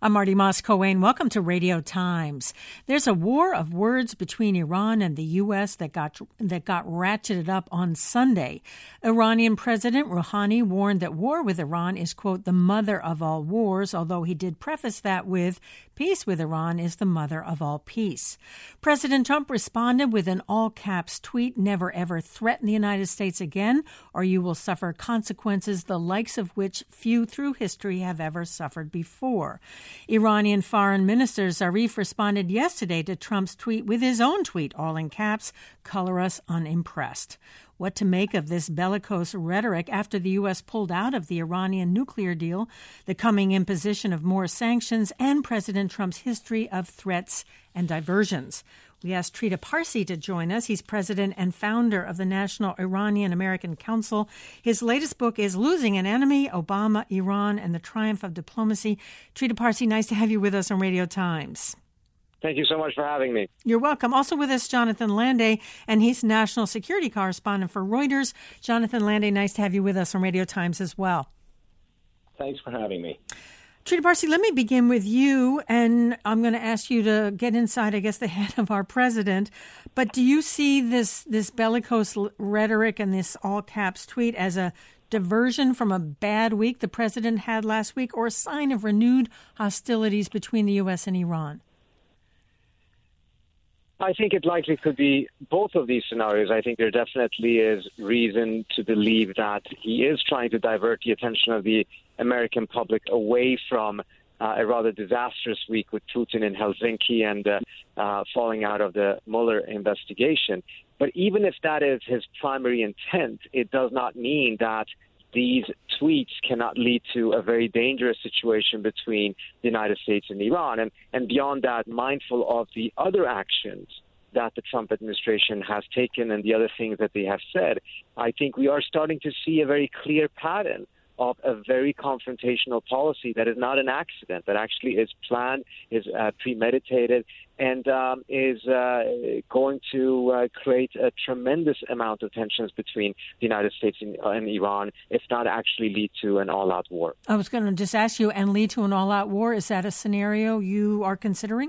I'm Marty Moss-Coane. Welcome to Radio Times. There's a war of words between Iran and the U.S. that got ratcheted up on Sunday. Iranian President Rouhani warned that war with Iran is, quote, the mother of all wars, although he did preface that with peace with Iran is the mother of all peace. President Trump responded with an all-caps tweet, never ever threaten the United States again, or you will suffer consequences the likes of which few through history have ever suffered before. Iranian Foreign Minister Zarif responded yesterday to Trump's tweet with his own tweet, all in caps, color us unimpressed. What to make of this bellicose rhetoric after the U.S. pulled out of the Iranian nuclear deal, the coming imposition of more sanctions, and President Trump's history of threats and diversions? We asked Trita Parsi to join us. He's president and founder of the National Iranian-American Council. His latest book is Losing an Enemy, Obama, Iran, and the Triumph of Diplomacy. Trita Parsi, nice to have you with us on Radio Times. Thank you so much for having me. You're welcome. Also with us, Jonathan Landay, and he's national security correspondent for Reuters. Jonathan Landay, nice to have you with us on Radio Times as well. Thanks for having me. Trita Parsi, let me begin with you, and I'm going to ask you to get inside, I guess, the head of our president. But do you see this bellicose rhetoric and this all-caps tweet as a diversion from a bad week the president had last week, or a sign of renewed hostilities between the U.S. and Iran? I think it likely could be both of these scenarios. I think there definitely is reason to believe that he is trying to divert the attention of the American public away from a rather disastrous week with Putin in Helsinki and falling out of the Mueller investigation. But even if that is his primary intent, it does not mean that these tweets cannot lead to a very dangerous situation between the United States and Iran. And beyond that, mindful of the other actions that the Trump administration has taken and the other things that they have said, I think we are starting to see a very clear pattern of a very confrontational policy that is not an accident, that actually is planned, is premeditated, and is going to create a tremendous amount of tensions between the United States and Iran, if not actually lead to an all-out war. I was going to just ask you, and lead to an all-out war, is that a scenario you are considering?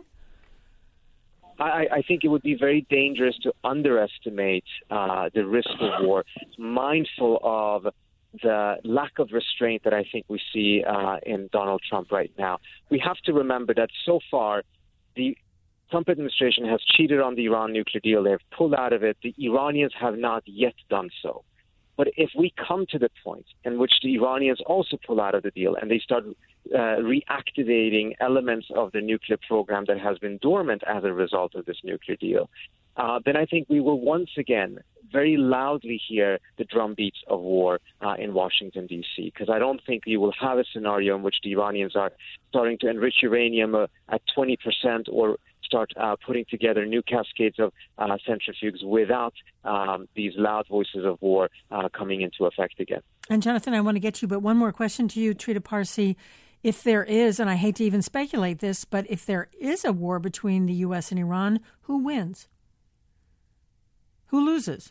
I think it would be very dangerous to underestimate the risk of war, mindful of the lack of restraint that I think we see in Donald Trump right now. We have to remember that so far, the Trump administration has cheated on the Iran nuclear deal. They have pulled out of it. The Iranians have not yet done so. But if we come to the point in which the Iranians also pull out of the deal and they start reactivating elements of the nuclear program that has been dormant as a result of this nuclear deal, then I think we will once again very loudly hear the drumbeats of war in Washington, D.C., because I don't think we will have a scenario in which the Iranians are starting to enrich uranium at 20% or start putting together new cascades of centrifuges without these loud voices of war coming into effect again. And Jonathan, I want to get you, but one more question to you, Trita Parsi. If there is, and I hate to even speculate this, but if there is a war between the U.S. and Iran, who wins? Who loses?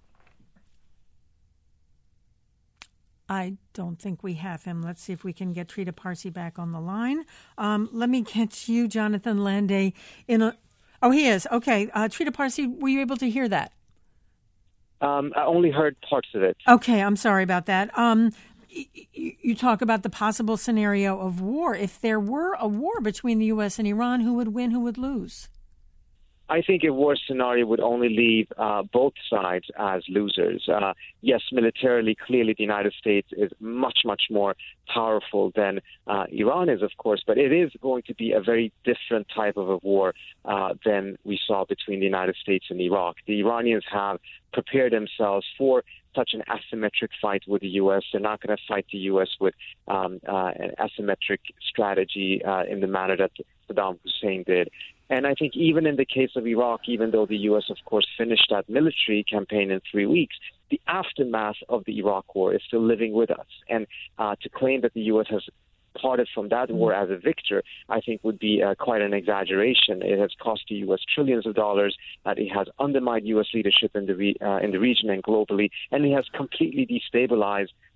I don't think we have him. Let's see if we can get Trita Parsi back on the line. Let me get you, Jonathan Landay. Oh, he is. Okay. Trita Parsi, were you able to hear that? I only heard parts of it. Okay. I'm sorry about that. You talk about the possible scenario of war. If there were a war between the U.S. and Iran, who would win, who would lose? I think a war scenario would only leave both sides as losers. Yes, militarily, clearly the United States is much, much more powerful than Iran is, of course, but it is going to be a very different type of a war than we saw between the United States and Iraq. The Iranians have prepared themselves for such an asymmetric fight with the U.S. They're not going to fight the U.S. with an asymmetric strategy in the manner that Saddam Hussein did. And I think even in the case of Iraq, even though the U.S., of course, finished that military campaign in 3 weeks, the aftermath of the Iraq war is still living with us. And to claim that the U.S. has parted from that war as a victor, I think would be quite an exaggeration. It has cost the U.S. trillions of dollars. It has undermined U.S. leadership in the region and globally, and it has completely destabilized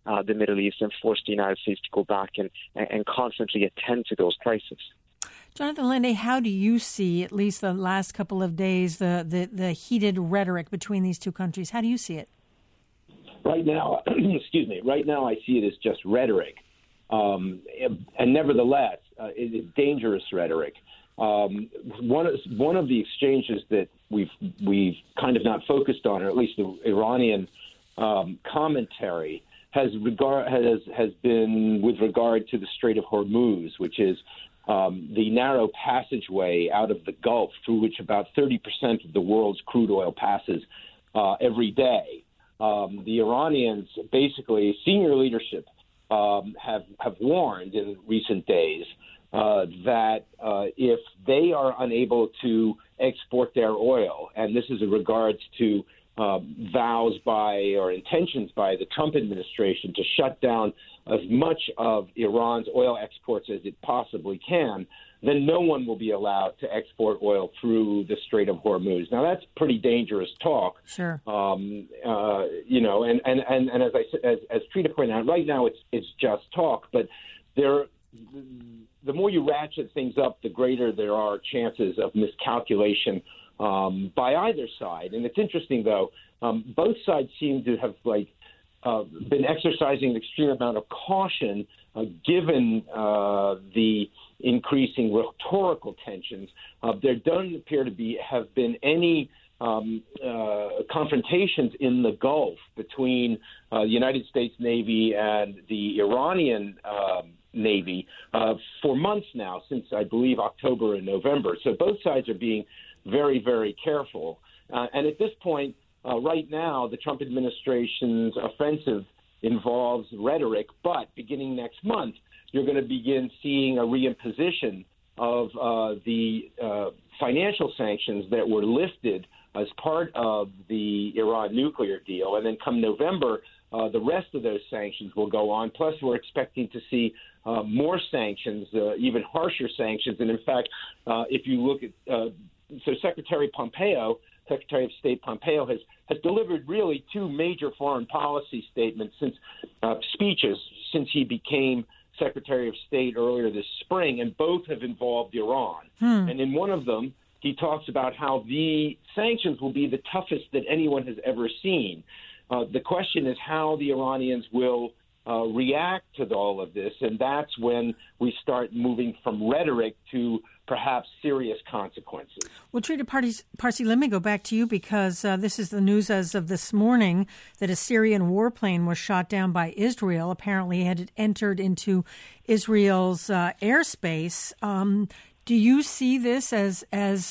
the Middle East and force the United States to go back and constantly attend to those crises. Jonathan Linde, how do you see, at least the last couple of days, the heated rhetoric between these two countries? How do you see it? Right now, right now I see it as just rhetoric. And nevertheless, it is dangerous rhetoric. One of the exchanges that we've kind of not focused on, or at least the Iranian commentary, has been with regard to the Strait of Hormuz, which is the narrow passageway out of the Gulf through which about 30% of the world's crude oil passes every day. The Iranians, basically, senior leadership, have warned in recent days that if they are unable to export their oil, and this is in regards to vows by or intentions by the Trump administration to shut down as much of Iran's oil exports as it possibly can, then no one will be allowed to export oil through the Strait of Hormuz. Now, that's pretty dangerous talk. Sure. And as Trita pointed out, right now it's just talk, but the more you ratchet things up, the greater there are chances of miscalculation by either side. And it's interesting, though, both sides seem to have been exercising an extreme amount of caution given the increasing rhetorical tensions. There doesn't appear to have been any confrontations in the Gulf between the United States Navy and the Iranian Navy for months now, since I believe October and November. So both sides are being very, very careful. And at this point, right now, the Trump administration's offensive involves rhetoric, but beginning next month, you're going to begin seeing a reimposition of the financial sanctions that were lifted as part of the Iran nuclear deal. And then come November, the rest of those sanctions will go on. Plus, we're expecting to see more sanctions, even harsher sanctions. And in fact, if you look at so Secretary of State Pompeo has delivered really two major foreign policy statements speeches since he became Secretary of State earlier this spring, and both have involved Iran. And in one of them, he talks about how the sanctions will be the toughest that anyone has ever seen. The question is how the Iranians will react to all of this, and that's when we start moving from rhetoric to perhaps serious consequences. Well, Trita Parsi, let me go back to you because this is the news as of this morning that a Syrian warplane was shot down by Israel. Apparently, it had entered into Israel's airspace. Do you see this as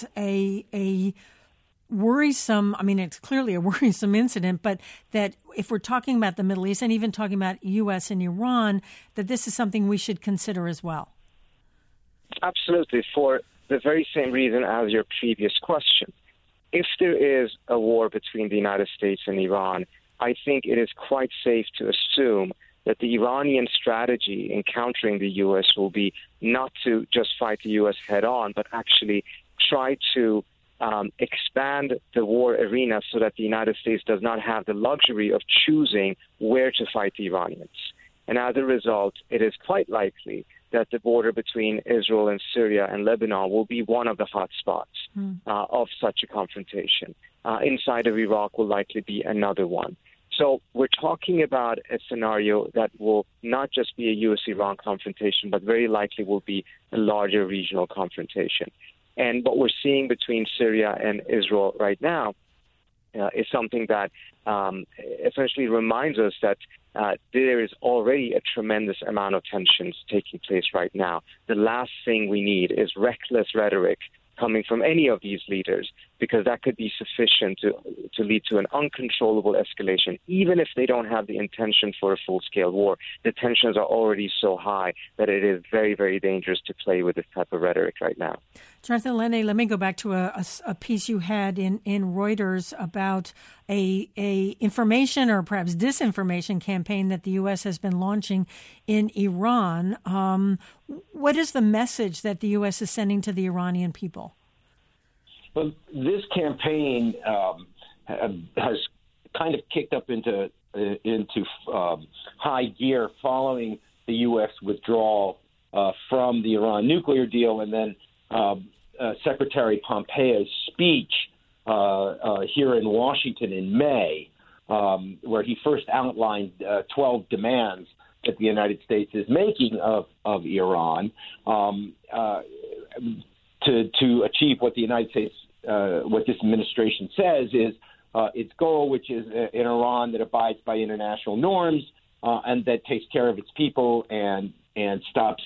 a worrisome, I mean, it's clearly a worrisome incident, but that if we're talking about the Middle East and even talking about U.S. and Iran, that this is something we should consider as well? Absolutely, for the very same reason as your previous question. If there is a war between the United States and Iran, I think it is quite safe to assume that the Iranian strategy in countering the U.S. will be not to just fight the U.S. head on, but actually try to expand the war arena so that the United States does not have the luxury of choosing where to fight the Iranians. And as a result, it is quite likely that the border between Israel and Syria and Lebanon will be one of the hot spots of such a confrontation. Inside of Iraq will likely be another one. So we're talking about a scenario that will not just be a U.S.-Iran confrontation, but very likely will be a larger regional confrontation. And what we're seeing between Syria and Israel right now is something that essentially reminds us that there is already a tremendous amount of tensions taking place right now. The last thing we need is reckless rhetoric coming from any of these leaders, because that could be sufficient to lead to an uncontrollable escalation. Even if they don't have the intention for a full-scale war, the tensions are already so high that it is very, very dangerous to play with this type of rhetoric right now. Jonathan Linde, let me go back to a piece you had in Reuters about a information or perhaps disinformation campaign that the U.S. has been launching in Iran. What is the message that the U.S. is sending to the Iranian people? Well, this campaign has kind of kicked up into into high gear following the U.S. withdrawal from the Iran nuclear deal, and then Secretary Pompeo's speech here in Washington in May, where he first outlined 12 demands that the United States is making of Iran to achieve what the United States, what this administration says is its goal, which is an Iran that abides by international norms and that takes care of its people and stops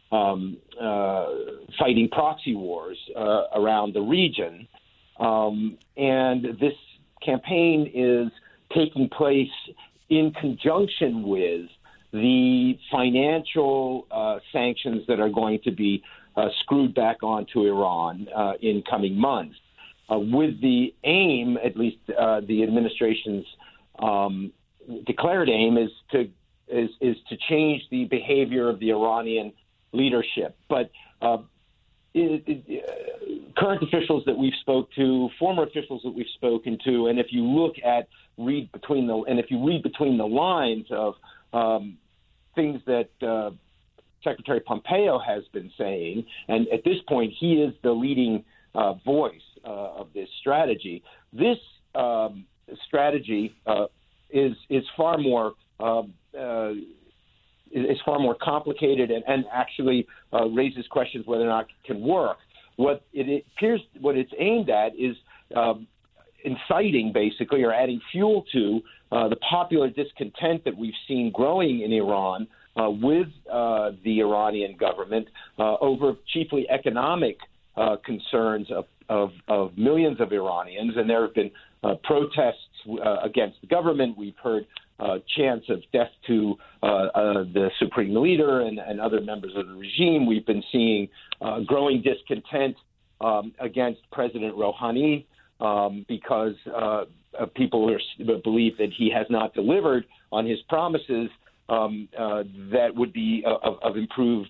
fighting proxy wars around the region. And this campaign is taking place in conjunction with the financial sanctions that are going to be screwed back onto Iran in coming months, with the aim, at least the administration's declared aim, is to change the behavior of the Iranian leadership. But current officials that we've spoke to, former officials that we've spoken to, and if you read between the lines of things that Secretary Pompeo has been saying, and at this point he is the leading voice of this strategy. This strategy is far more complicated and actually raises questions whether or not it can work. What it's aimed at is inciting, basically, or adding fuel to the popular discontent that we've seen growing in Iran with the Iranian government over chiefly economic concerns of millions of Iranians. And there have been protests against the government. We've heard chants of death to the supreme leader and other members of the regime. We've been seeing growing discontent against President Rouhani because people believe that he has not delivered on his promises that would be of improved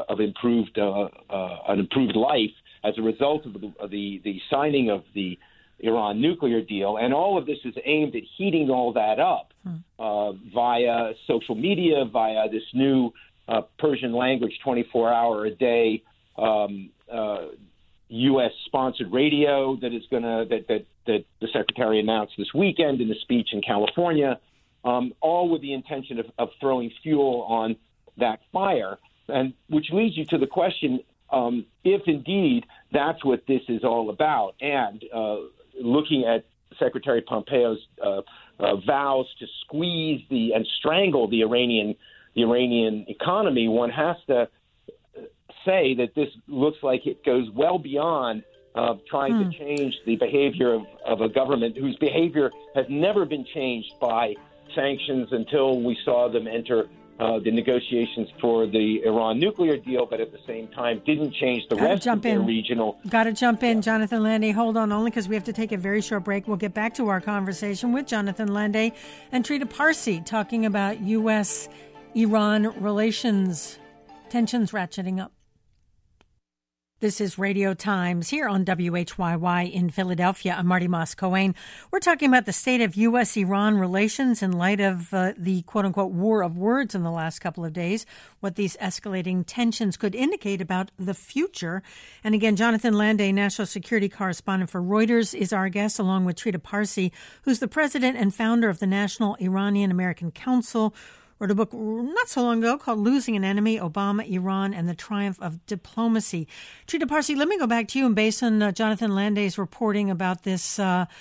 life as a result of the signing of the Iran nuclear deal. And all of this is aimed at heating all that up via social media, via this new Persian language 24-hour-a-day U.S.-sponsored radio that the Secretary announced this weekend in a speech in California, all with the intention of throwing fuel on that fire, and which leads you to the question, if indeed that's what this is all about, and looking at Secretary Pompeo's vows to squeeze and strangle the Iranian economy, one has to say that this looks like it goes well beyond trying to change the behavior of a government whose behavior has never been changed by sanctions until we saw them enter the negotiations for the Iran nuclear deal, but at the same time didn't change the rest of their regional. Got to jump in, Jonathan Landay. Hold on, only because we have to take a very short break. We'll get back to our conversation with Jonathan Landay and Trita Parsi talking about U.S.-Iran relations, tensions ratcheting up. This is Radio Times here on WHYY in Philadelphia. I'm Marty Moss-Cohen. We're talking about the state of U.S.-Iran relations in light of the quote-unquote war of words in the last couple of days, what these escalating tensions could indicate about the future. And again, Jonathan Landay, national security correspondent for Reuters, is our guest, along with Trita Parsi, who's the president and founder of the National Iranian-American Council, wrote a book not so long ago called Losing an Enemy, Obama, Iran, and the Triumph of Diplomacy. Trita Parsi, let me go back to you. And based on Jonathan Landay's reporting about this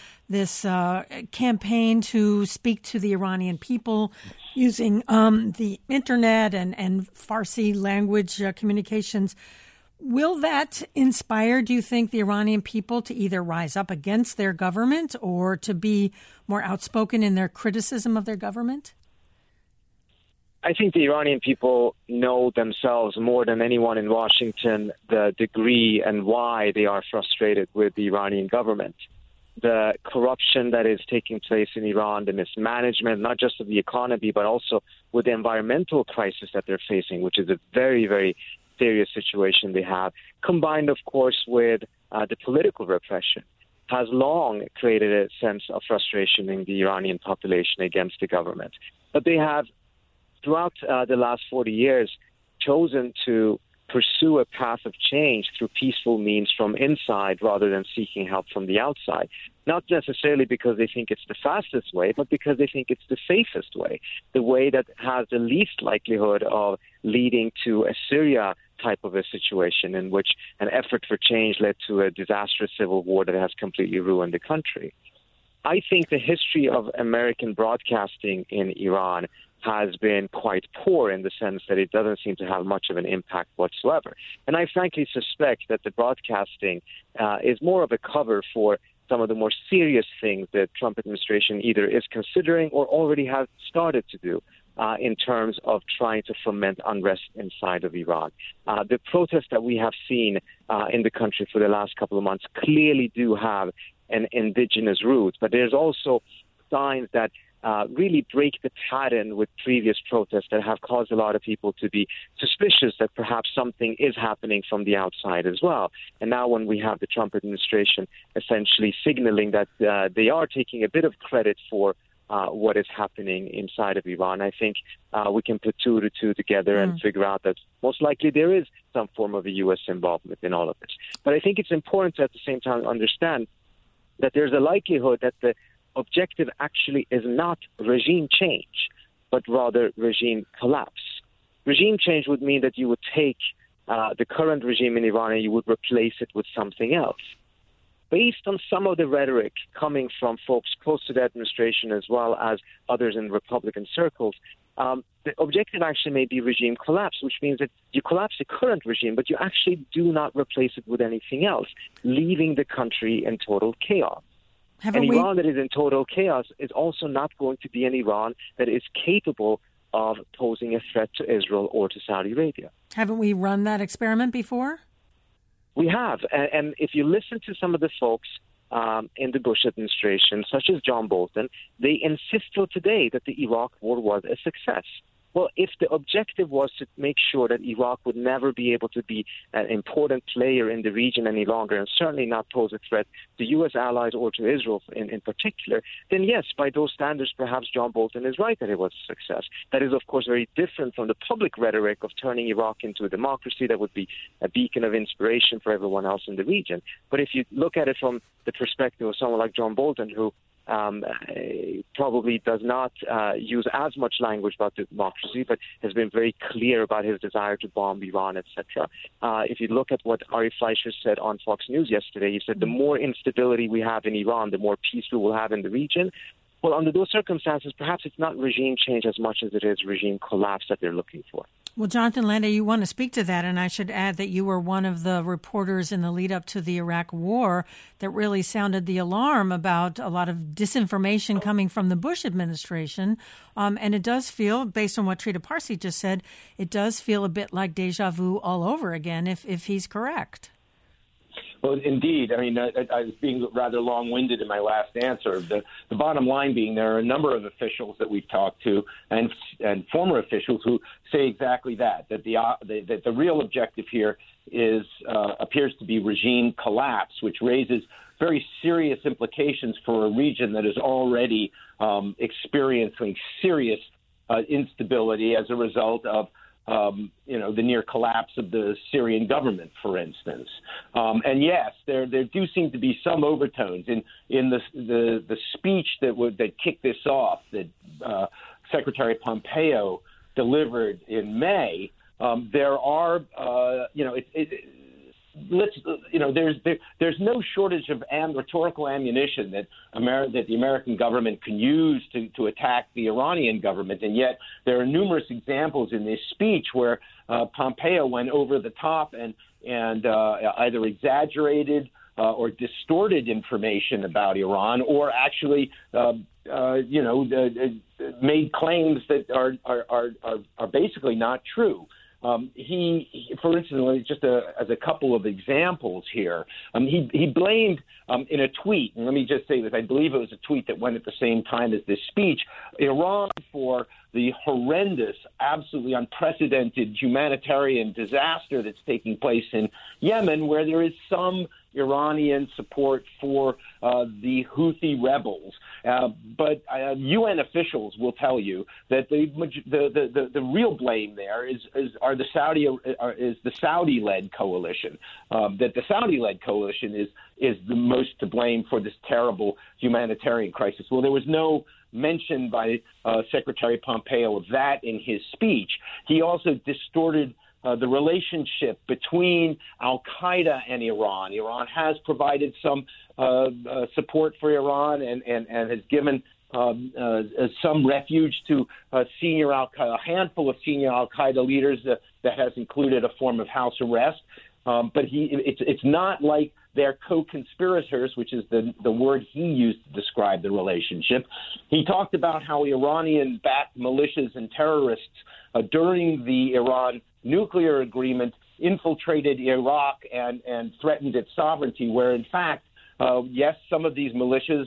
campaign to speak to the Iranian people using the Internet and Farsi language communications, will that inspire, do you think, the Iranian people to either rise up against their government or to be more outspoken in their criticism of their government? I think the Iranian people know themselves more than anyone in Washington the degree and why they are frustrated with the Iranian government. The corruption that is taking place in Iran, the mismanagement, not just of the economy, but also with the environmental crisis that they're facing, which is a very, very serious situation they have, combined, of course, with the political repression. has long created a sense of frustration in the Iranian population against the government. But they have, throughout the last 40 years, chosen to pursue a path of change through peaceful means from inside rather than seeking help from the outside. Not necessarily because they think it's the fastest way, but because they think it's the safest way, the way that has the least likelihood of leading to a Syria type of a situation in which an effort for change led to a disastrous civil war that has completely ruined the country. I think the history of American broadcasting in Iran has been quite poor in the sense that it doesn't seem to have much of an impact whatsoever. And I frankly suspect that the broadcasting is more of a cover for some of the more serious things that Trump administration either is considering or already has started to do in terms of trying to foment unrest inside of Iran. The protests that we have seen in the country for the last couple of months clearly do have an indigenous root, but there's also signs that really break the pattern with previous protests that have caused a lot of people to be suspicious that perhaps something is happening from the outside as well. And now when we have the Trump administration essentially signaling that they are taking a bit of credit for what is happening inside of Iran, I think we can put two to two together and figure out that most likely there is some form of a U.S. involvement in all of this. But I think it's important to at the same time understand that there's a likelihood that the objective actually is not regime change, but rather regime collapse. Regime change would mean that you would take the current regime in Iran and you would replace it with something else. Based on some of the rhetoric coming from folks close to the administration as well as others in Republican circles, the objective actually may be regime collapse, which means that you collapse the current regime, but you actually do not replace it with anything else, leaving the country in total chaos. Iran that is in total chaos is also not going to be an Iran that is capable of posing a threat to Israel or to Saudi Arabia. Haven't we run that experiment before? We have. And if you listen to some of the folks in the Bush administration, such as John Bolton, they insist till today that the Iraq war was a success. Well, if the objective was to make sure that Iraq would never be able to be an important player in the region any longer, and certainly not pose a threat to U.S. allies or to Israel in particular, then yes, by those standards, perhaps John Bolton is right that it was a success. That is, of course, very different from the public rhetoric of turning Iraq into a democracy that would be a beacon of inspiration for everyone else in the region. But if you look at it from the perspective of someone like John Bolton, who probably does not use as much language about democracy, but has been very clear about his desire to bomb Iran, etc. If you look at what Ari Fleischer said on Fox News yesterday, he said the more instability we have in Iran, the more peace we will have in the region. Well, under those circumstances, perhaps it's not regime change as much as it is regime collapse that they're looking for. Well, Jonathan Landa, you want to speak to that, and I should add that you were one of the reporters in the lead up to the Iraq war that really sounded the alarm about a lot of disinformation coming from the Bush administration. And it does feel, based on what Trita Parsi just said, it does feel a bit like deja vu all over again, if he's correct. Well, indeed. I mean, I was being rather long-winded in my last answer. The bottom line being there are a number of officials that we've talked to and former officials who say exactly that the real objective here is appears to be regime collapse, which raises very serious implications for a region that is already experiencing serious instability as a result of the near collapse of the Syrian government, for instance. And yes, there do seem to be some overtones in the speech that kicked this off that Secretary Pompeo delivered in May. There are, there's no shortage of rhetorical ammunition that the American government can use to attack the Iranian government, and yet there are numerous examples in this speech where Pompeo went over the top and either exaggerated or distorted information about Iran, or actually made claims that are basically not true. He, for instance, just as a couple of examples here, he blamed in a tweet, and let me just say this, I believe it was a tweet that went at the same time as this speech, Iran for the horrendous, absolutely unprecedented humanitarian disaster that's taking place in Yemen, where there is some Iranian support for the Houthi rebels. But UN officials will tell you that the real blame there is the Saudi-led coalition. That the Saudi-led coalition is the most to blame for this terrible humanitarian crisis. Well, there was no mention by Secretary Pompeo of that in his speech. He also distorted the relationship between al-Qaeda and Iran. Iran has provided some support for Iran and has given some refuge to a handful of senior al-Qaeda leaders that has included a form of house arrest. But it's not like they're co-conspirators, which is the word he used to describe the relationship. He talked about how Iranian-backed militias and terrorists during the Iran nuclear agreement infiltrated Iraq and threatened its sovereignty, where in fact, yes, some of these militias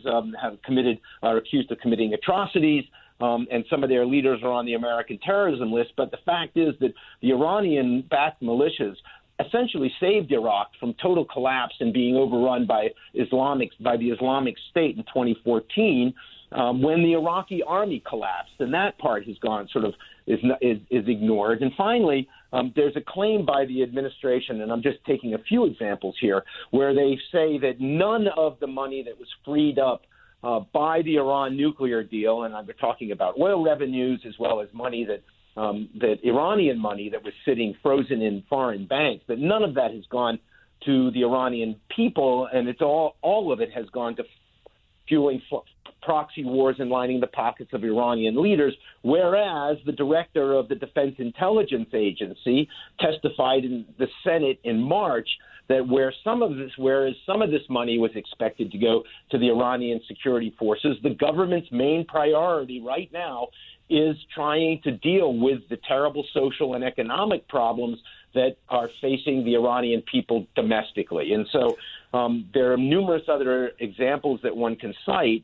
are accused of committing atrocities, and some of their leaders are on the American terrorism list. But the fact is that the Iranian-backed militias essentially saved Iraq from total collapse and being overrun by the Islamic State in 2014 when the Iraqi army collapsed, and that part has gone is ignored. And finally, there's a claim by the administration, and I'm just taking a few examples here, where they say that none of the money that was freed up by the Iran nuclear deal, and I'm talking about oil revenues as well as money that Iranian money that was sitting frozen in foreign banks, that none of that has gone to the Iranian people, and it's all of it has gone to fueling proxy wars and lining the pockets of Iranian leaders, whereas the director of the Defense Intelligence Agency testified in the Senate in March that whereas some of this money was expected to go to the Iranian security forces, the government's main priority right now is trying to deal with the terrible social and economic problems that are facing the Iranian people domestically. And so there are numerous other examples that one can cite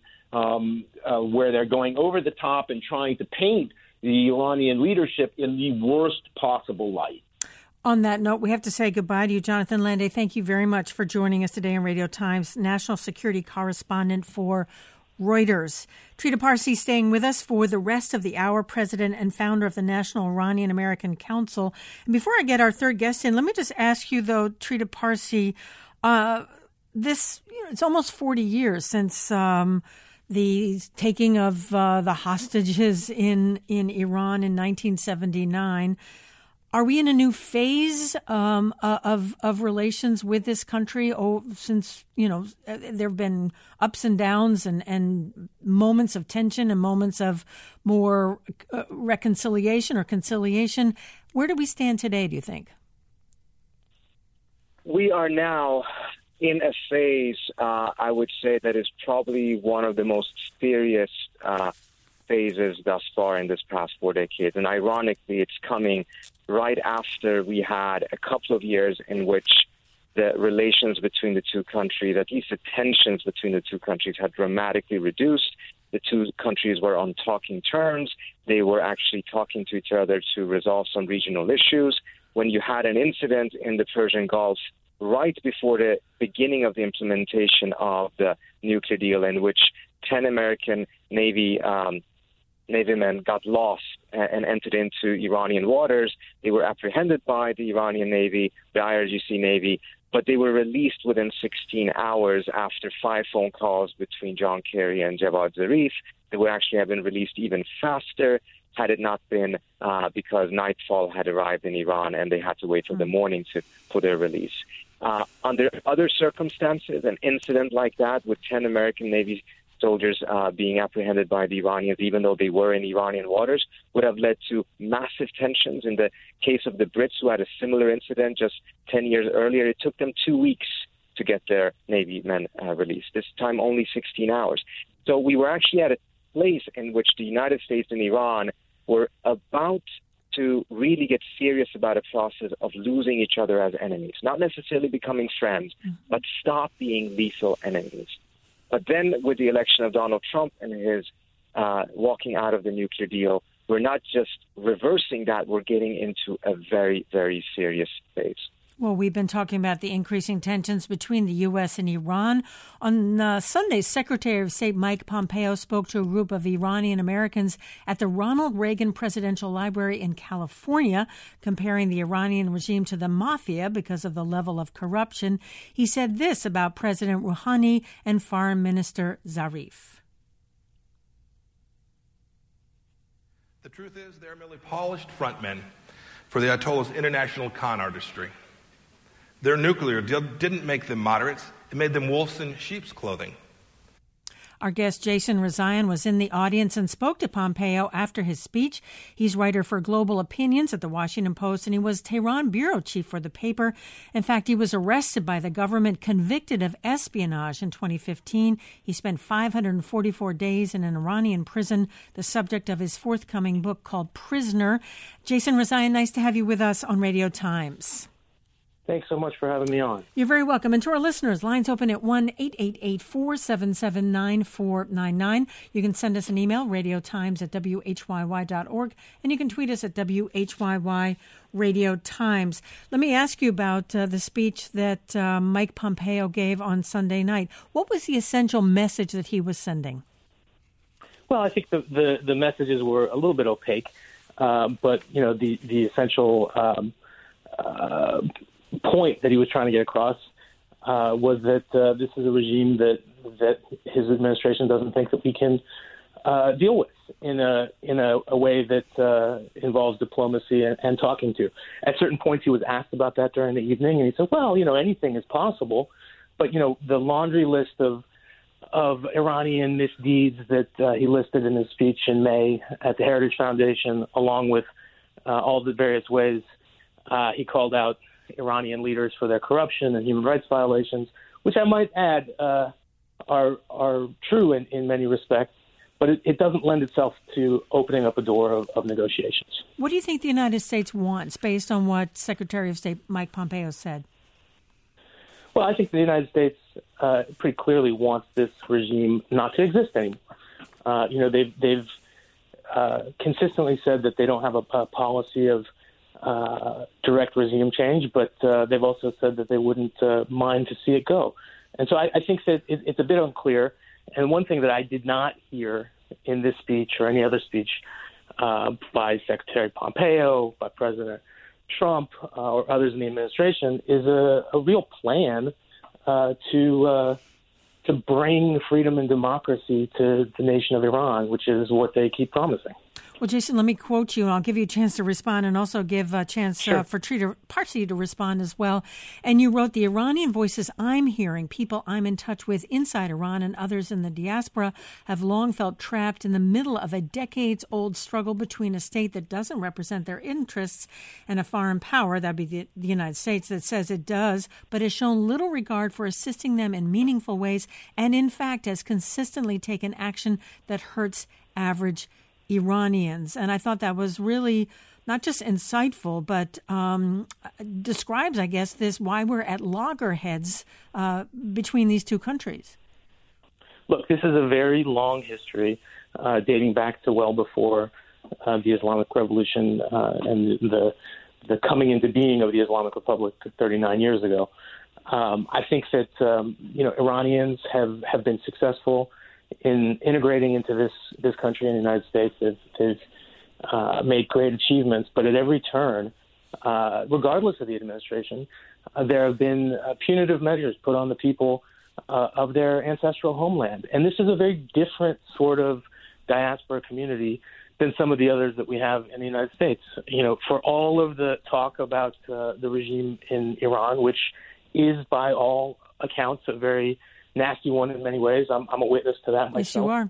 where they're going over the top and trying to paint the Iranian leadership in the worst possible light. On that note, we have to say goodbye to you, Jonathan Landay. Thank you very much for joining us today on Radio Times, national security correspondent for Reuters. Trita Parsi staying with us for the rest of the hour, president and founder of the National Iranian American Council. And before I get our third guest in, let me just ask you, though, Trita Parsi, it's almost 40 years since the taking of the hostages in Iran in 1979. Are we in a new phase of relations with this country? Since there have been ups and downs and moments of tension and moments of more reconciliation or conciliation. Where do we stand today, do you think? We are now in a phase, I would say, that is probably one of the most serious phases thus far in this past 4 decades. And ironically, it's coming right after we had a couple of years in which the relations between the two countries, at least the tensions between the two countries, had dramatically reduced. The two countries were on talking terms. They were actually talking to each other to resolve some regional issues. When you had an incident in the Persian Gulf right before the beginning of the implementation of the nuclear deal, in which 10 American Navymen got lost and entered into Iranian waters. They were apprehended by the Iranian Navy, the IRGC Navy, but they were released within 16 hours after 5 phone calls between John Kerry and Javad Zarif. They would actually have been released even faster had it not been because nightfall had arrived in Iran and they had to wait till the morning for their release. Under other circumstances, an incident like that with 10 American Navy soldiers being apprehended by the Iranians, even though they were in Iranian waters, would have led to massive tensions. In the case of the Brits, who had a similar incident just 10 years earlier, it took them 2 weeks to get their Navy men released. This time, only 16 hours. So we were actually at a place in which the United States and Iran were about to really get serious about a process of losing each other as enemies, not necessarily becoming friends, but stop being lethal enemies. But then with the election of Donald Trump and his walking out of the nuclear deal, we're not just reversing that, we're getting into a very, very serious phase. Well, we've been talking about the increasing tensions between the U.S. and Iran. On Sunday, Secretary of State Mike Pompeo spoke to a group of Iranian Americans at the Ronald Reagan Presidential Library in California, comparing the Iranian regime to the mafia because of the level of corruption. He said this about President Rouhani and Foreign Minister Zarif. The truth is, they're merely polished frontmen for the Ayatollah's international con artistry. Their nuclear deal didn't make them moderates. It made them wolves in sheep's clothing. Our guest, Jason Rezaian, was in the audience and spoke to Pompeo after his speech. He's writer for Global Opinions at The Washington Post, and he was Tehran bureau chief for the paper. In fact, he was arrested by the government, convicted of espionage in 2015. He spent 544 days in an Iranian prison, the subject of his forthcoming book called Prisoner. Jason Rezaian, nice to have you with us on Radio Times. Thanks so much for having me on. You're very welcome. And to our listeners, lines open at 1-888-477-9499. You can send us an email, radiotimes@whyy.org, and you can tweet us at WHYY Radio Times. Let me ask you about the speech that Mike Pompeo gave on Sunday night. What was the essential message that he was sending? Well, I think the messages were a little bit opaque, but the essential point that he was trying to get across was that this is a regime that his administration doesn't think that we can deal with in a way that involves diplomacy and talking to. At certain points, he was asked about that during the evening, and he said, "Well, anything is possible," but the laundry list of Iranian misdeeds that he listed in his speech in May at the Heritage Foundation, along with all the various ways he called out Iranian leaders for their corruption and human rights violations, which I might add are true in many respects, but it doesn't lend itself to opening up a door of negotiations. What do you think the United States wants, based on what Secretary of State Mike Pompeo said? Well, I think the United States pretty clearly wants this regime not to exist anymore. They've consistently said that they don't have a policy of direct regime change, but they've also said that they wouldn't mind to see it go. And so I think that it's a bit unclear. And one thing that I did not hear in this speech or any other speech by Secretary Pompeo, by President Trump, or others in the administration is a real plan to bring freedom and democracy to the nation of Iran, which is what they keep promising. Well, Jason, let me quote you, and I'll give you a chance to respond and also give a chance for Parsi to respond as well. And you wrote, "The Iranian voices I'm hearing, people I'm in touch with inside Iran and others in the diaspora, have long felt trapped in the middle of a decades-old struggle between a state that doesn't represent their interests and a foreign power," that'd be the United States, that says it does, but has shown little regard for assisting them in meaningful ways and, in fact, has consistently taken action that hurts average Iranians. And I thought that was really not just insightful, but describes, I guess, why we're at loggerheads between these two countries. Look, this is a very long history dating back to well before the Islamic Revolution and the coming into being of the Islamic Republic 39 years ago. I think that Iranians have been successful in integrating into this country in the United States. They've made great achievements, but at every turn, regardless of the administration, there have been punitive measures put on the people of their ancestral homeland. And this is a very different sort of diaspora community than some of the others that we have in the United States. For all of the talk about the regime in Iran, which is by all accounts a very nasty one in many ways. I'm a witness to that myself. Yes,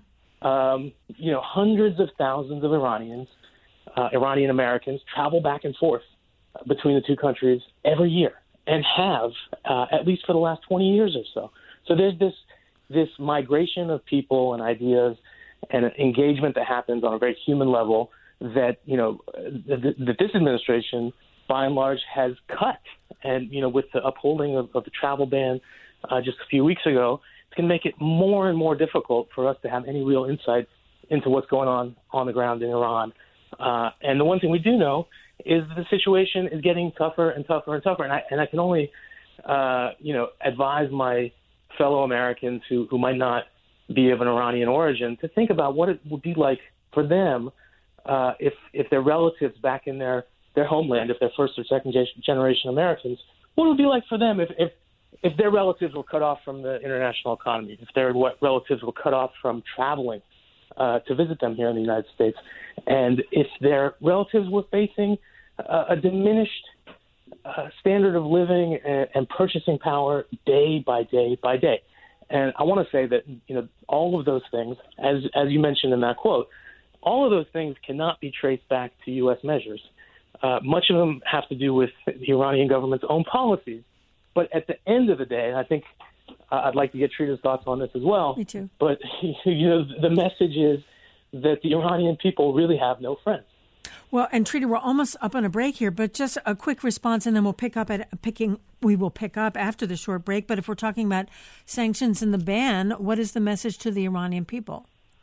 you are. Hundreds of thousands of Iranian Americans travel back and forth between the two countries every year, and have at least for the last 20 years or so. So there's this migration of people and ideas and an engagement that happens on a very human level that that this administration, by and large, has cut. And with the upholding of the travel ban just a few weeks ago, it's going to make it more and more difficult for us to have any real insight into what's going on the ground in Iran And the one thing we do know is the situation is getting tougher and tougher and tougher. And I can only, advise my fellow Americans who might not be of an Iranian origin to think about what it would be like for them if their relatives back in their homeland, if they're first or second generation Americans, what it would be like for them if their relatives were cut off from the international economy, if their relatives were cut off from traveling to visit them here in the United States, and if their relatives were facing a diminished standard of living and purchasing power day by day by day. And I want to say that, all of those things, as you mentioned in that quote, all of those things cannot be traced back to U.S. measures. Much of them have to do with the Iranian government's own policies. But at the end of the day, I think I'd like to get Trita's thoughts on this as well. Me too. But, the message is that the Iranian people really have no friends. Well, and Trita, we're almost up on a break here, but just a quick response, and then we'll pick up after the short break. But if we're talking about sanctions and the ban, what is the message to the Iranian people?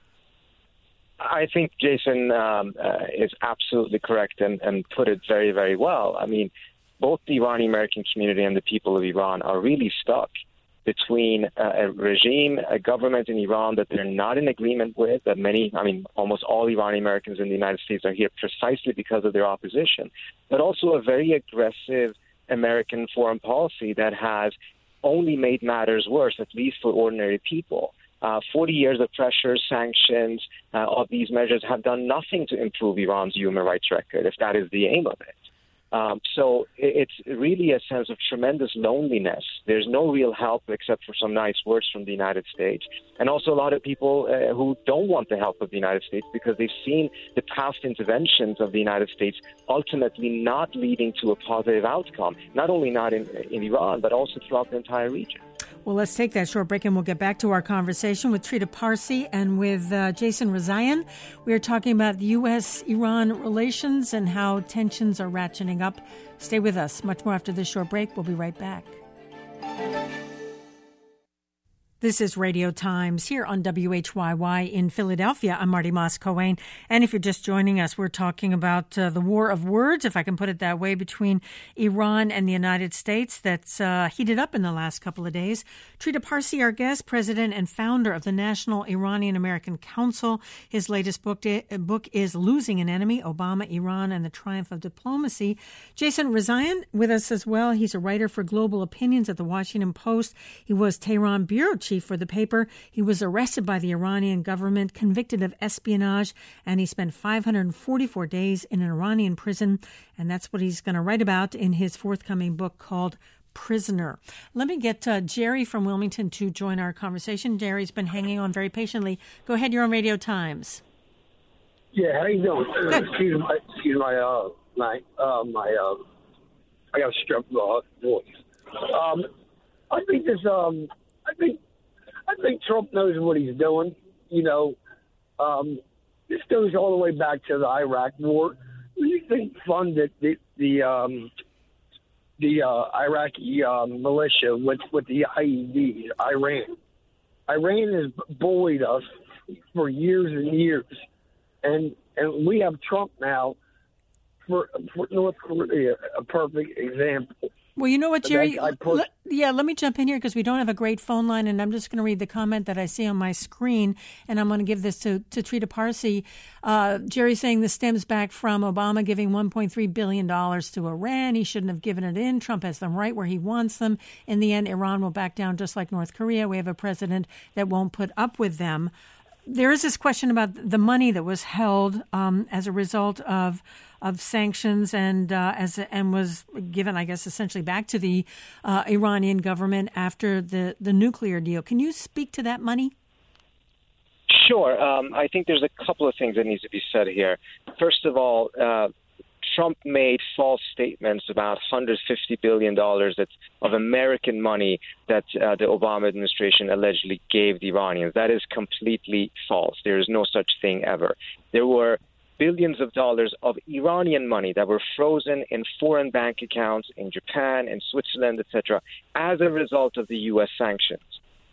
I think Jason is absolutely correct and put it very, very well. I mean, both the Iranian American community and the people of Iran are really stuck between a regime, a government in Iran that they're not in agreement with, that almost all Iranian Americans in the United States are here precisely because of their opposition, but also a very aggressive American foreign policy that has only made matters worse, at least for ordinary people. 40 years of pressure, sanctions of these measures have done nothing to improve Iran's human rights record, if that is the aim of it. So it's really a sense of tremendous loneliness. There's no real help except for some nice words from the United States. And also a lot of people who don't want the help of the United States because they've seen the past interventions of the United States ultimately not leading to a positive outcome, not only not in Iran, but also throughout the entire region. Well, let's take that short break and we'll get back to our conversation with Trita Parsi and with Jason Rezaian. We are talking about U.S.-Iran relations and how tensions are ratcheting up. Stay with us. Much more after this short break. We'll be right back. This is Radio Times here on WHYY in Philadelphia. I'm Marty Moss-Cohen. And if you're just joining us, we're talking about the war of words, if I can put it that way, between Iran and the United States that's heated up in the last couple of days. Trita Parsi, our guest, president and founder of the National Iranian American Council. His latest book is Losing an Enemy, Obama, Iran, and the Triumph of Diplomacy. Jason Rezaian with us as well. He's a writer for Global Opinions at the Washington Post. He was Tehran bureau chief for the paper. He was arrested by the Iranian government, convicted of espionage, and he spent 544 days in an Iranian prison. And that's what he's going to write about in his forthcoming book called Prisoner. Let me get Jerry from Wilmington to join our conversation. Jerry's been hanging on very patiently. Go ahead, you're on Radio Times. Yeah, how you doing? Good. Excuse my I got a strep voice. I think Trump knows what he's doing. This goes all the way back to the Iraq War. Who do you think funded the Iraqi militia with the IED? Iran. Iran has bullied us for years and years, and we have Trump now for North Korea, a perfect example. Well, you know what, Jerry? Let me jump in here because we don't have a great phone line, and I'm just going to read the comment that I see on my screen, and I'm going to give this to Trita Parsi. Jerry saying this stems back from Obama giving $1.3 billion to Iran. He shouldn't have given it in. Trump has them right where he wants them. In the end, Iran will back down just like North Korea. We have a president that won't put up with them. There is this question about the money that was held as a result of sanctions and was given, I guess, essentially back to the Iranian government after the nuclear deal. Can you speak to that money? Sure. I think there's a couple of things that need to be said here. First of all, Trump made false statements about $150 billion of American money that the Obama administration allegedly gave the Iranians. That is completely false. There is no such thing ever. There were billions of dollars of Iranian money that were frozen in foreign bank accounts in Japan and Switzerland, etc., as a result of the U.S. sanctions.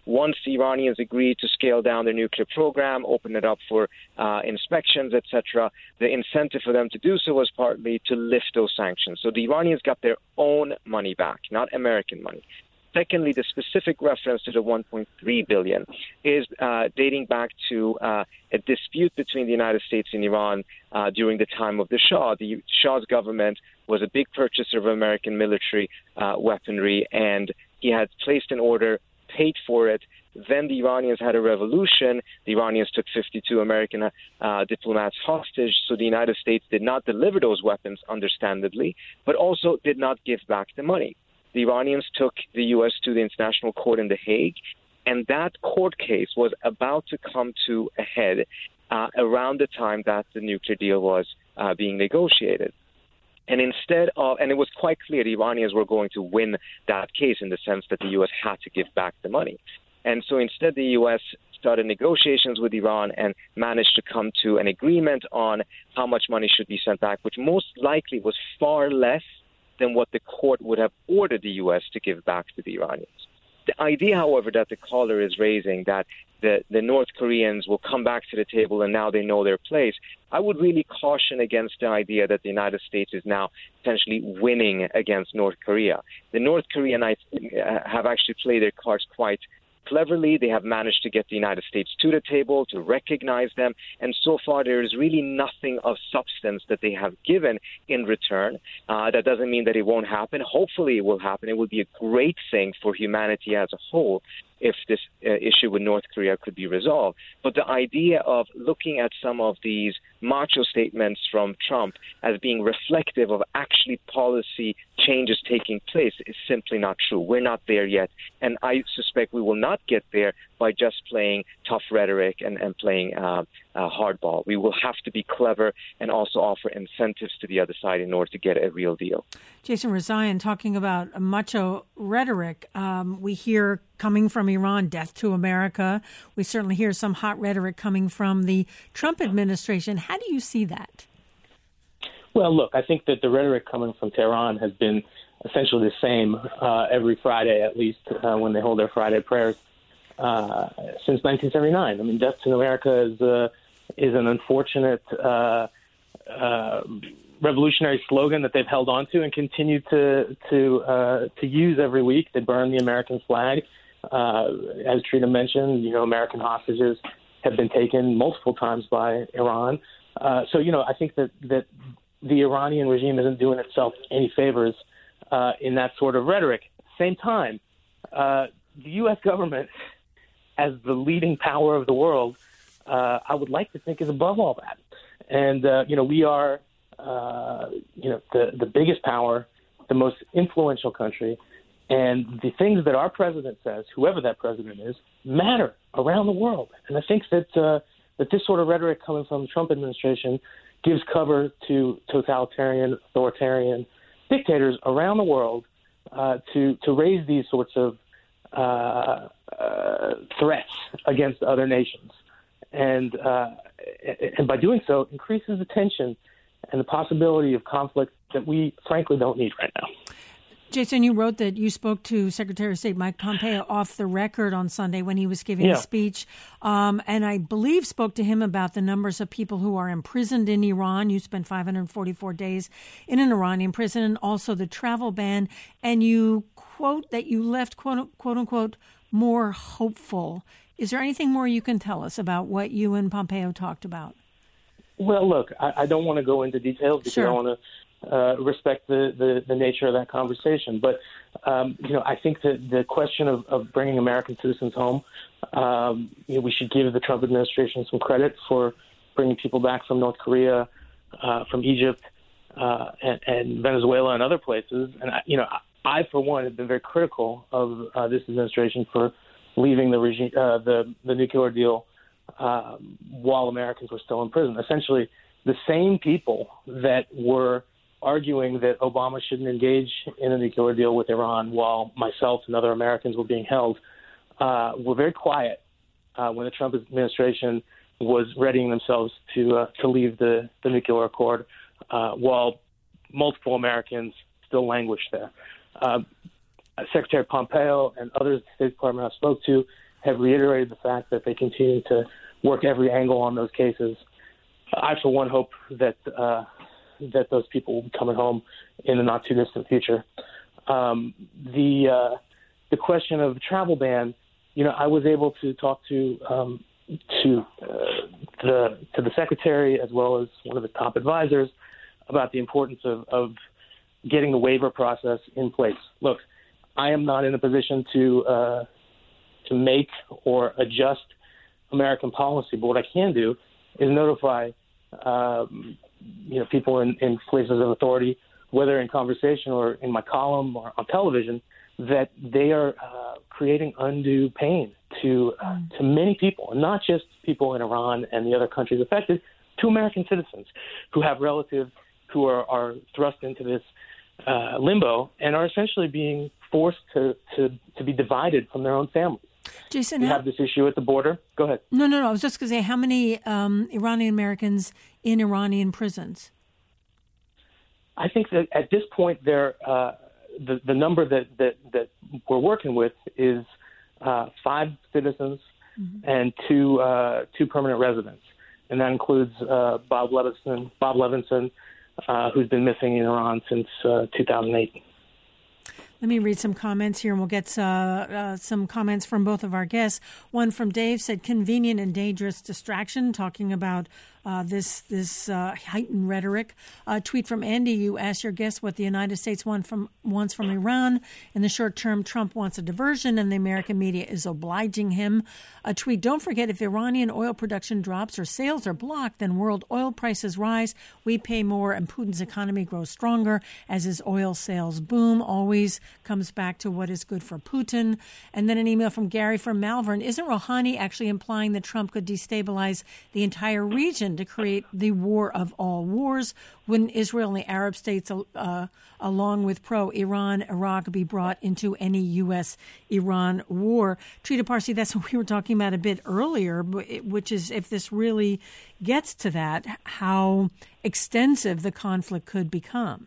once the Iranians agreed to scale down their nuclear program, open it up for inspections, etc., the incentive for them to do so was partly to lift those sanctions. So the Iranians got their own money back, not American money. Secondly, the specific reference to the $1.3 billion is dating back to a dispute between the United States and Iran during the time of the Shah. The Shah's government was a big purchaser of American military weaponry, and he had placed an order, paid for it. Then the Iranians had a revolution. The Iranians took 52 American diplomats hostage, so the United States did not deliver those weapons, understandably, but also did not give back the money. The Iranians took the U.S. to the International Court in The Hague, and that court case was about to come to a head around the time that the nuclear deal was being negotiated. And it was quite clear the Iranians were going to win that case in the sense that the U.S. had to give back the money. And so instead, the U.S. started negotiations with Iran and managed to come to an agreement on how much money should be sent back, which most likely was far less than what the court would have ordered the U.S. to give back to the Iranians. The idea, however, that the caller is raising, that the North Koreans will come back to the table and now they know their place, I would really caution against the idea that the United States is now potentially winning against North Korea. The North Koreans have actually played their cards quite cleverly. They have managed to get the United States to the table, to recognize them, and so far there is really nothing of substance that they have given in return. That doesn't mean that it won't happen. Hopefully it will happen. It would be a great thing for humanity as a whole if this issue with North Korea could be resolved. But the idea of looking at some of these macho statements from Trump as being reflective of actually policy changes taking place is simply not true. We're not there yet, and I suspect we will not get there by just playing tough rhetoric and playing hardball. We will have to be clever and also offer incentives to the other side in order to get a real deal. Jason Rezaian, talking about macho rhetoric, we hear coming from Iran, death to America. We certainly hear some hot rhetoric coming from the Trump administration. How do you see that? Well, look, I think that the rhetoric coming from Tehran has been essentially the same every Friday, at least when they hold their Friday prayers since 1979. I mean, death to America is an unfortunate revolutionary slogan that they've held on to and continue to use every week. They burn the American flag. As Trina mentioned, American hostages have been taken multiple times by Iran. So, I think that the Iranian regime isn't doing itself any favors in that sort of rhetoric. Same time, the U.S. government, as the leading power of the world, I would like to think is above all that. And, we are, the biggest power, the most influential country. And the things that our president says, whoever that president is, matter around the world. And I think that this sort of rhetoric coming from the Trump administration gives cover to totalitarian, authoritarian dictators around the world to raise these sorts of threats against other nations. And by doing so, increases the tension and the possibility of conflict that we, frankly, don't need right now. Jason, you wrote that you spoke to Secretary of State Mike Pompeo off the record on Sunday when he was giving a speech, and I believe spoke to him about the numbers of people who are imprisoned in Iran. You spent 544 days in an Iranian prison, and also the travel ban, and you quote that you left, quote unquote, more hopeful. Is there anything more you can tell us about what you and Pompeo talked about? Well, look, I don't want to go into details because I want to respect the nature of that conversation. But, I think that the question of bringing American citizens home, we should give the Trump administration some credit for bringing people back from North Korea, from Egypt, and Venezuela and other places. And, I, for one, have been very critical of this administration for leaving the regime, the nuclear deal while Americans were still in prison. Essentially, the same people that were arguing that Obama shouldn't engage in a nuclear deal with Iran while myself and other Americans were being held were very quiet when the Trump administration was readying themselves to leave the nuclear accord while multiple Americans still languished there. Secretary Pompeo and others at the State Department I spoke to have reiterated the fact that they continue to work every angle on those cases. I, for one, hope that those people will be coming home in the not too distant future. The question of the travel ban, I was able to talk to the secretary as well as one of the top advisors about the importance of getting the waiver process in place. Look, I am not in a position to make or adjust American policy, but what I can do is notify people in places of authority, whether in conversation or in my column or on television, that they are creating undue pain to many people, and not just people in Iran and the other countries affected, to American citizens who have relatives who are thrust into this limbo and are essentially being forced to be divided from their own families. Jason, we have this issue at the border. Go ahead. No. I was just going to say, how many Iranian Americans in Iranian prisons? I think that at this point, the number that we're working with is 5 citizens and two permanent residents, and that includes Bob Levinson, who's been missing in Iran since 2008. Let me read some comments here, and we'll get some comments from both of our guests. One from Dave said, convenient and dangerous distraction, talking about this heightened rhetoric. A tweet from Andy, you asked your guest what the United States wants from Iran. In the short term, Trump wants a diversion, and the American media is obliging him. A tweet, don't forget, if Iranian oil production drops or sales are blocked, then world oil prices rise. We pay more, and Putin's economy grows stronger as his oil sales boom. Always comes back to what is good for Putin. And then an email from Gary from Malvern. Isn't Rouhani actually implying that Trump could destabilize the entire region to create the war of all wars? Wouldn't Israel and the Arab states, along with pro-Iran Iraq, be brought into any U.S.-Iran war? Trita Parsi, that's what we were talking about a bit earlier, which is if this really gets to that, how extensive the conflict could become.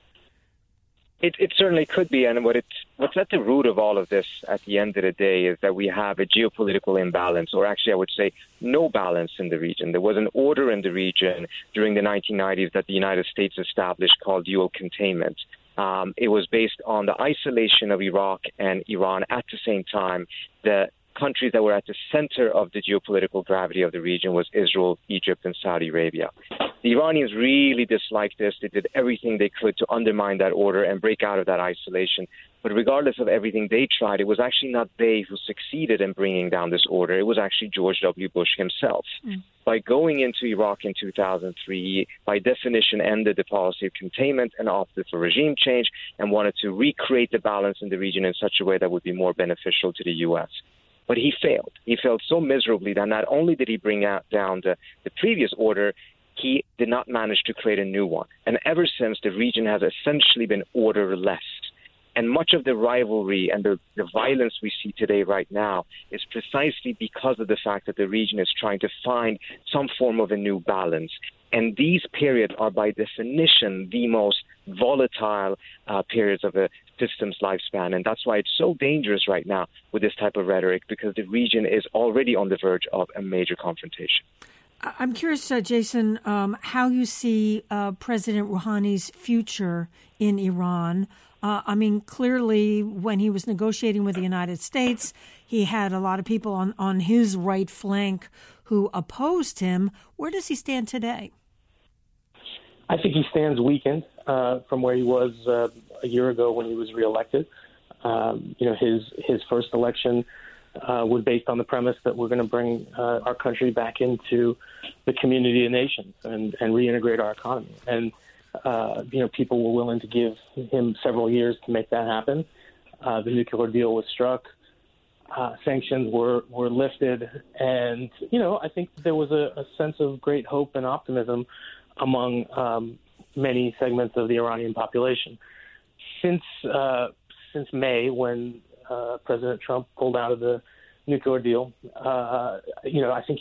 It certainly could be, and what's at the root of all of this at the end of the day is that we have a geopolitical imbalance, or actually I would say no balance in the region. There was an order in the region during the 1990s that the United States established called dual containment. It was based on the isolation of Iraq and Iran at the same time. The countries that were at the center of the geopolitical gravity of the region was Israel, Egypt, and Saudi Arabia. The Iranians really disliked this. They did everything they could to undermine that order and break out of that isolation. But regardless of everything they tried, it was actually not they who succeeded in bringing down this order. It was actually George W. Bush himself. By going into Iraq in 2003, by definition ended the policy of containment and opted for regime change and wanted to recreate the balance in the region in such a way that would be more beneficial to the U.S. But he failed. He failed so miserably that not only did he bring down the previous order, he did not manage to create a new one. And ever since, the region has essentially been orderless. And much of the rivalry and the violence we see today right now is precisely because of the fact that the region is trying to find some form of a new balance. And these periods are by definition the most volatile periods of a system's lifespan. And that's why it's so dangerous right now with this type of rhetoric, because the region is already on the verge of a major confrontation. I'm curious, Jason, how you see President Rouhani's future in Iran. Clearly, when he was negotiating with the United States, he had a lot of people on his right flank who opposed him. Where does he stand today? I think he stands weakened from where he was a year ago when he was reelected. His first election was based on the premise that we're going to bring our country back into the community of nations and reintegrate our economy. And people were willing to give him several years to make that happen. The nuclear deal was struck. Sanctions were lifted. And, I think there was a sense of great hope and optimism among many segments of the Iranian population. Since May, when President Trump pulled out of the nuclear deal, I think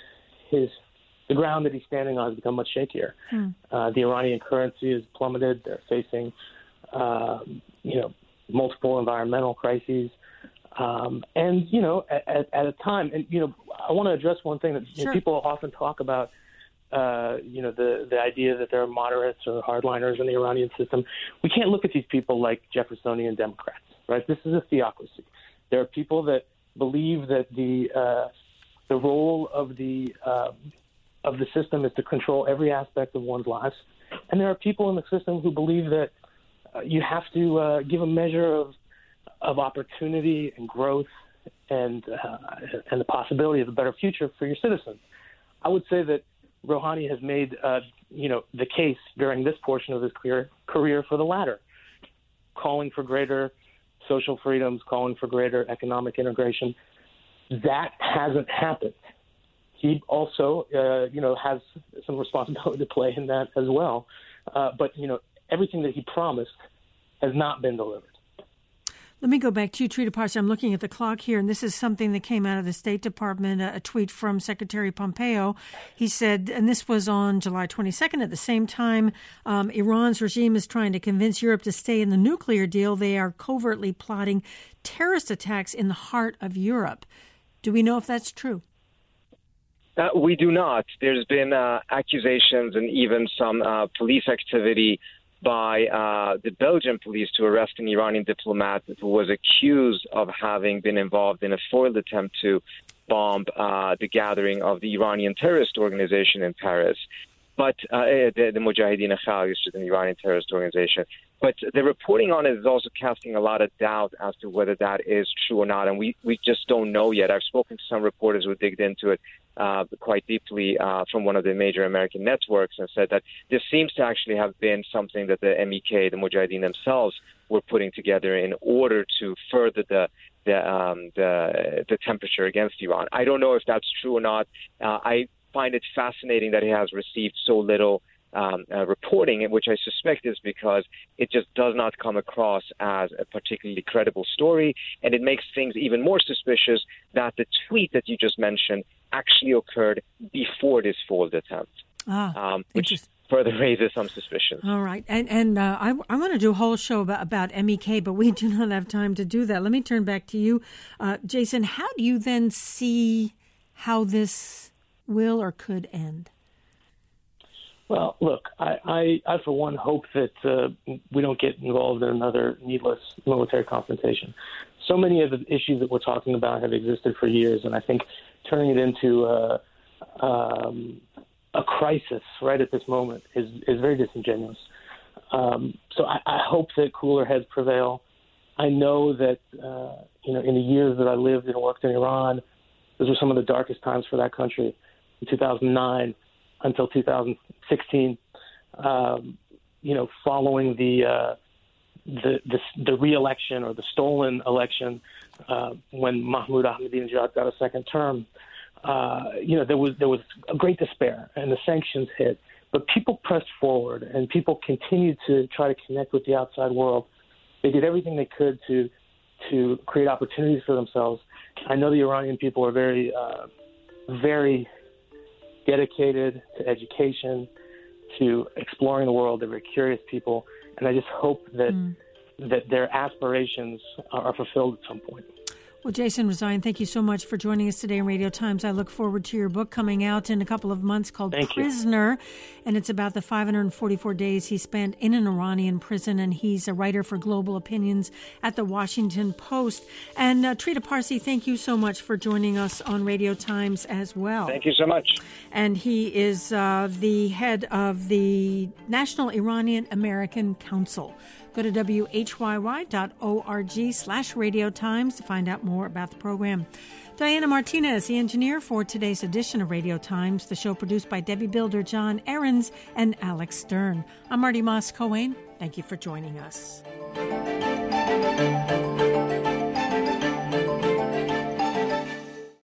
the ground that he's standing on has become much shakier. The Iranian currency has plummeted. They're facing, multiple environmental crises. And, at a time, and, I want to address one thing that Sure. people often talk about, the idea that there are moderates or hardliners in the Iranian system. We can't look at these people like Jeffersonian Democrats, right? This is a theocracy. There are people that believe that the role of the system is to control every aspect of one's lives, and there are people in the system who believe that you have to give a measure of opportunity and growth and the possibility of a better future for your citizens. I would say that Rouhani has made the case during this portion of his career for the latter, calling for greater social freedoms, calling for greater economic integration. That hasn't happened. He also, has some responsibility to play in that as well. But everything that he promised has not been delivered. Let me go back to you, Trita Parsi. I'm looking at the clock here, and this is something that came out of the State Department, a tweet from Secretary Pompeo. He said, and this was on July 22nd, at the same time Iran's regime is trying to convince Europe to stay in the nuclear deal, they are covertly plotting terrorist attacks in the heart of Europe. Do we know if that's true? We do not. There's been accusations and even some police activity by the Belgian police to arrest an Iranian diplomat who was accused of having been involved in a foiled attempt to bomb the gathering of the Iranian terrorist organization in Paris. But the Mujahideen Khalq is an Iranian terrorist organization. But the reporting on it is also casting a lot of doubt as to whether that is true or not, and we just don't know yet. I've spoken to some reporters who digged into it quite deeply from one of the major American networks and said that this seems to actually have been something that the MEK, the Mujahideen themselves, were putting together in order to further the temperature against Iran. I don't know if that's true or not. I find it fascinating that it has received so little reporting, which I suspect is because it just does not come across as a particularly credible story, and it makes things even more suspicious that the tweet that you just mentioned actually occurred before this foiled attempt, which further raises some suspicion. All right, and I want to do a whole show about MEK, but we do not have time to do that. Let me turn back to you, Jason. How do you then see how this will or could end? Well, look, I for one hope that we don't get involved in another needless military confrontation. So many of the issues that we're talking about have existed for years, and I think turning it into a crisis right at this moment is very disingenuous. So I hope that cooler heads prevail. I know that in the years that I lived and worked in Iran, those were some of the darkest times for that country. In 2009 until 2016, following the re-election or the stolen election, when Mahmoud Ahmadinejad got a second term, there was a great despair and the sanctions hit. But people pressed forward and people continued to try to connect with the outside world. They did everything they could to create opportunities for themselves. I know the Iranian people are very, very dedicated to education, to exploring the world. They're very curious people, and I just hope that their aspirations are fulfilled at some point. Well, Jason Rezaian, thank you so much for joining us today in Radio Times. I look forward to your book coming out in a couple of months called Prisoner, and it's about the 544 days he spent in an Iranian prison, and he's a writer for Global Opinions at the Washington Post. And Trita Parsi, thank you so much for joining us on Radio Times as well. Thank you so much. And he is the head of the National Iranian American Council. Go to whyy.org/Radio Times to find out more about the program. Diana Martinez, the engineer for today's edition of Radio Times, the show produced by Debbie Builder, John Ahrens, and Alex Stern. I'm Marty Moss-Cohen. Thank you for joining us.